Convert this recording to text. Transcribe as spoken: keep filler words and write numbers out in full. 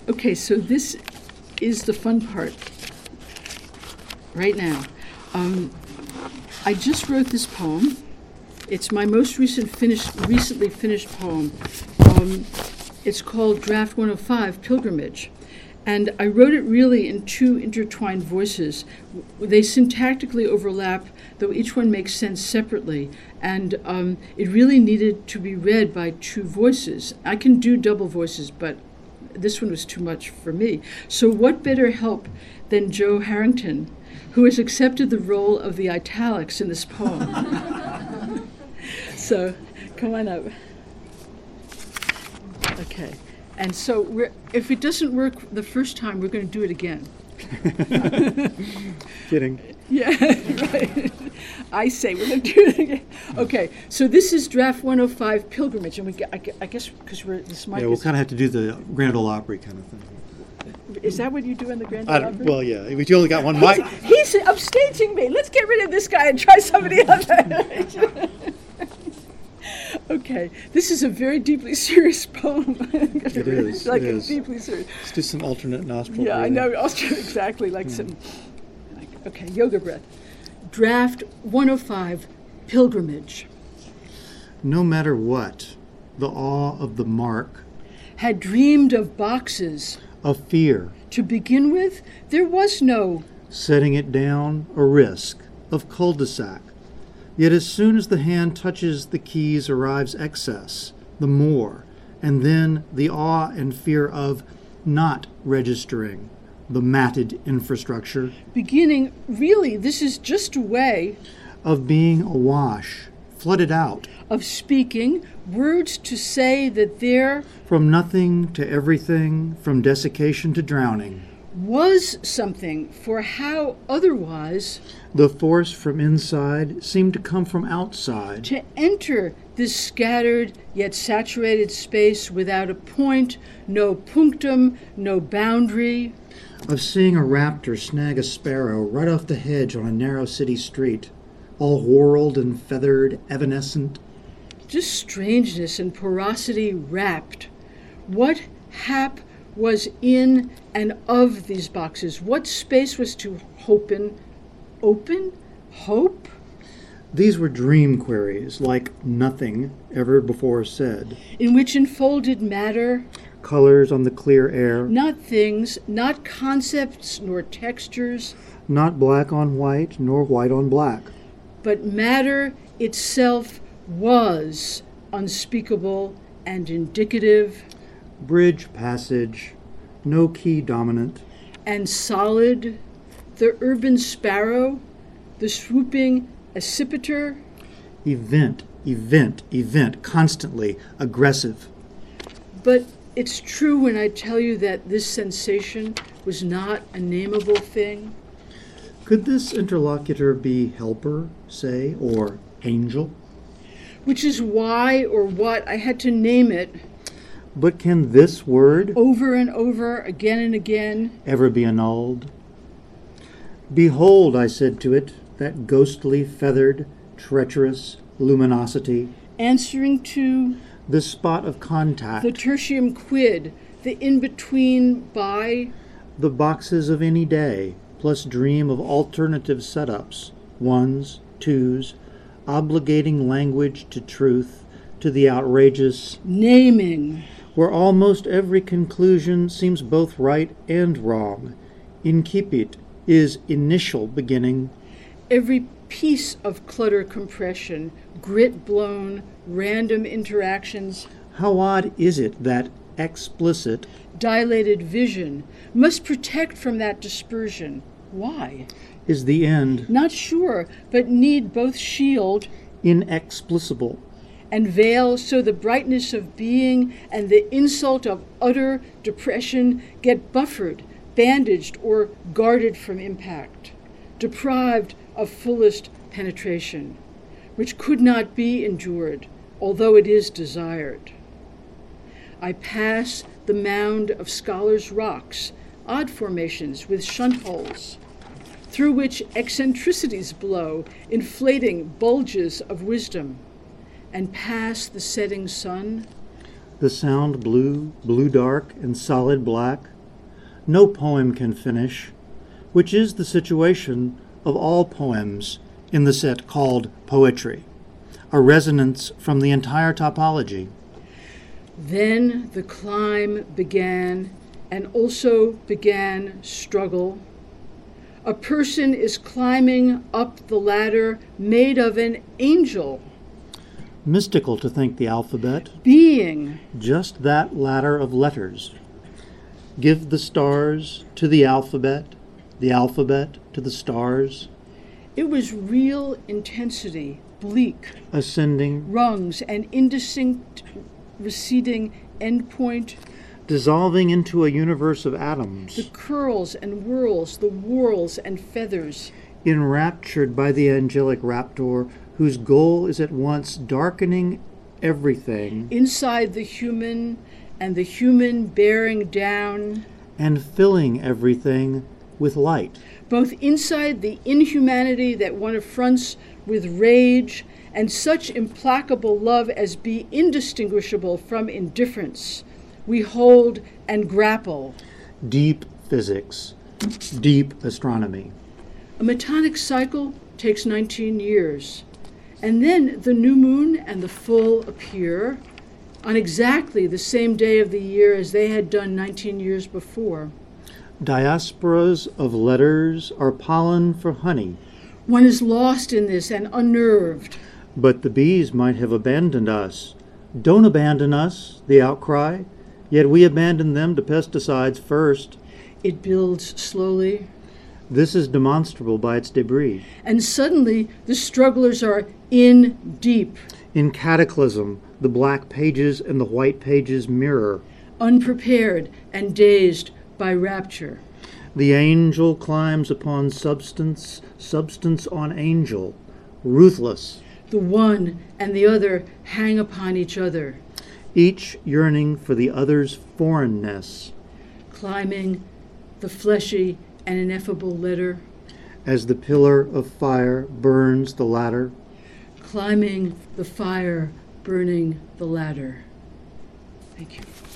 Okay, so this is the fun part right now. Um, I just wrote this poem. It's my most recent finished, recently finished poem. Um, it's called Draft one oh five, Pilgrimage. And I wrote it really in two intertwined voices. They syntactically overlap, though each one makes sense separately. And um, it really needed to be read by two voices. I can do double voices, but this one was too much for me. So what better help than Joe Harrington, who has accepted the role of the italics in this poem. So come on up. Okay. And so we're, if it doesn't work the first time, we're going to do it again. Kidding. Yeah, right. I say we're going to do it again. Okay, so this is Draft one oh five, Pilgrimage, and we I, gu- I guess because we're this mic Yeah, we'll is, kind of have to do the Grand Ole Opry kind of thing. is that what you do in the Grand I Ole don't- Opry? well, yeah, we only got one mic. He's upstaging me. Let's get rid of this guy and try somebody else. Okay, this is a very deeply serious poem. It is, like it a is. deeply serious. Let's do some alternate nostril. Yeah, I breathing. know. Also, exactly like some. Like, okay, yoga breath. Draft one oh five, Pilgrimage. No matter what, the awe of the mark, Had dreamed of boxes. of fear, To begin with, there was no. setting it down, a risk, of cul-de-sac. Yet as soon as the hand touches the keys arrives excess, the more, and then the awe and fear of not registering, the matted infrastructure, Beginning, really, this is just a way of being awash, flooded out, of speaking, words to say that there from nothing to everything, from desiccation to drowning. was something, for how otherwise The force from inside seemed to come from outside, to enter this scattered yet saturated space without a point, no punctum, no boundary, of seeing a raptor snag a sparrow right off the hedge on a narrow city street, all whorled and feathered, evanescent. just strangeness and porosity wrapped. What hap was in and of these boxes? What space was to open? Open? Hope? These were dream queries, like nothing ever before said. In which enfolded matter, Colors on the clear air, not things, not concepts nor textures, not black on white, nor white on black. but matter itself was unspeakable and indicative Bridge passage, no key dominant, and solid, the urban sparrow, the swooping accipiter, event, event, event, constantly aggressive. but it's true when I tell you that this sensation was not a nameable thing. Could this interlocutor be helper, say, or angel? Which is why or what I had to name it But can this word over and over, again and again. ever be annulled? Behold, I said to it, that ghostly, feathered, treacherous luminosity, Answering to this spot of contact, the tertium quid, the in-between by, the boxes of any day, plus dream of alternative setups, ones, twos, obligating language to truth, to the outrageous, naming, where almost every conclusion seems both right and wrong. Incipit is initial beginning, every piece of clutter compression, grit blown, random interactions, how odd is it that explicit dilated vision must protect from that dispersion. Why? is the end, Not sure, but need both shield inexplicable, and veil so the brightness of being and the insult of utter depression get buffered, bandaged, or guarded from impact, deprived of fullest penetration, which could not be endured, although it is desired. I pass the mound of scholars' rocks, odd formations with shunt holes, through which eccentricities blow, inflating bulges of wisdom, and pass the setting sun, the sound blue, blue dark, and solid black, no poem can finish, which is the situation of all poems in the set called poetry, a resonance from the entire topology. Then the climb began, and also began struggle. A person is climbing up the ladder made of an angel. Mystical to think the alphabet, Being. just that ladder of letters. Give the stars to the alphabet, the alphabet to the stars, It was real intensity, bleak, ascending, rungs, and indistinct receding endpoint, dissolving into a universe of atoms, the curls and whirls, the whorls and feathers, enraptured by the angelic raptor, whose goal is at once darkening everything inside the human and the human bearing down, and filling everything with light. both inside the inhumanity that one affronts with rage and such implacable love as be indistinguishable from indifference. We hold and grapple. Deep physics, deep astronomy. A metonic cycle takes nineteen years, and then the new moon and the full appear on exactly the same day of the year as they had done nineteen years before. Diasporas of letters are pollen for honey, One is lost in this and unnerved. but the bees might have abandoned us. Don't abandon us, the outcry, yet we abandon them to pesticides first. It builds slowly, This is demonstrable by its debris. and suddenly the strugglers are in deep, In cataclysm, the black pages and the white pages mirror. unprepared and dazed by rapture. The angel climbs upon substance, substance on angel, ruthless, The one and the other hang upon each other, each yearning for the other's foreignness, climbing the fleshy and ineffable letter, as the pillar of fire burns the ladder. climbing the fire, burning the ladder. Thank you.